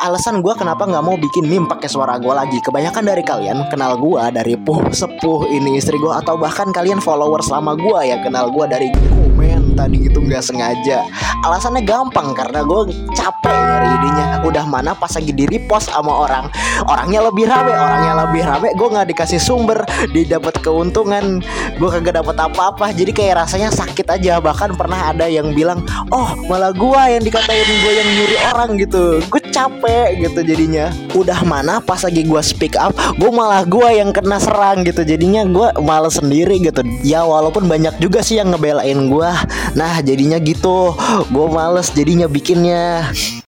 alasan gue kenapa nggak mau bikin meme pakai suara gue lagi. Kebanyakan dari kalian kenal gue dari sepuh ini istri gue, atau bahkan kalian followers lama gue ya kenal gue dari komen tadi gitu nggak sengaja. Alasannya gampang, karena gue capek nyari idenya. Udah mana pas lagi di repost sama orangnya lebih rame, gue nggak dikasih sumber, didapat keuntungan, gue kagak dapat apa-apa. Jadi kayak rasanya sakit aja. Bahkan pernah ada yang bilang, oh malah gue yang dikatain gue yang nyuri orang gitu. Gue capek gitu jadinya. Udah mana pas lagi gue speak up, malah gue yang kena serang gitu. Jadinya gue males sendiri gitu. Ya walaupun banyak juga sih yang ngebelain gue, nah jadinya gitu gue males jadinya bikinnya.